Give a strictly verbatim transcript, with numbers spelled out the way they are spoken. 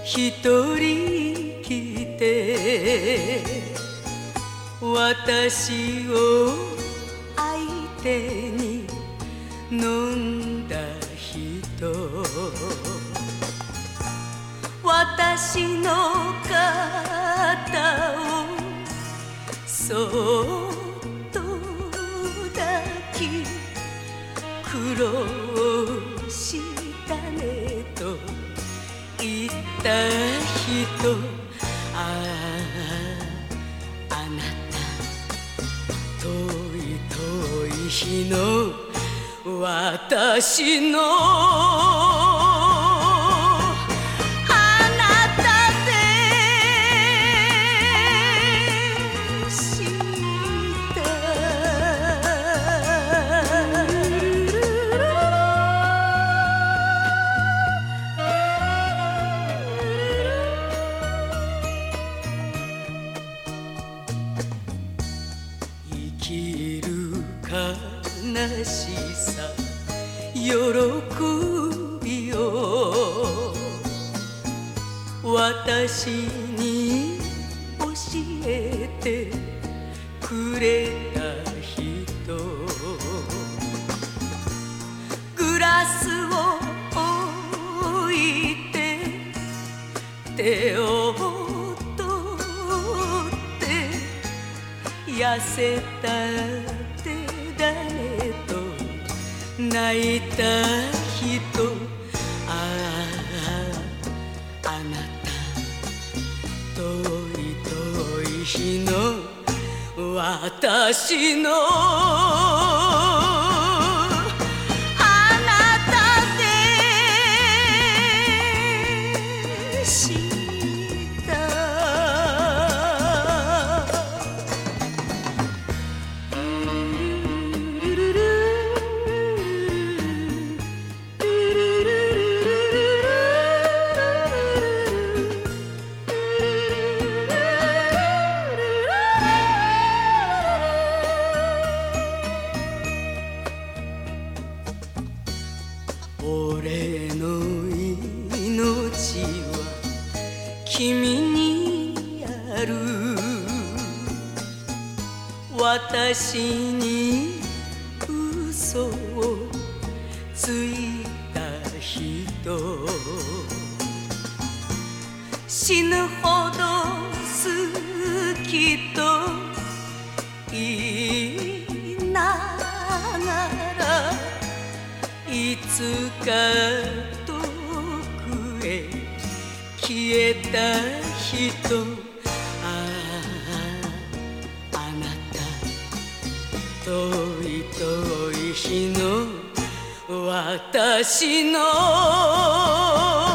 一人来て私を相手に飲んだ人、私の肩をそっと抱き苦労したねと言った人、ああ、あなた遠い遠い日の私の生きる悲しさ喜びを私に教えてくれた人、グラスを置いて手を取って痩せた手だねと泣いた人、ああ、あなた遠い遠い日の私のあなたでした俺の命は君にある、私に嘘をついた人、死ぬほど好きと言いながらいつか遠くへ消えた人、ああ、あなた遠い遠い日の私の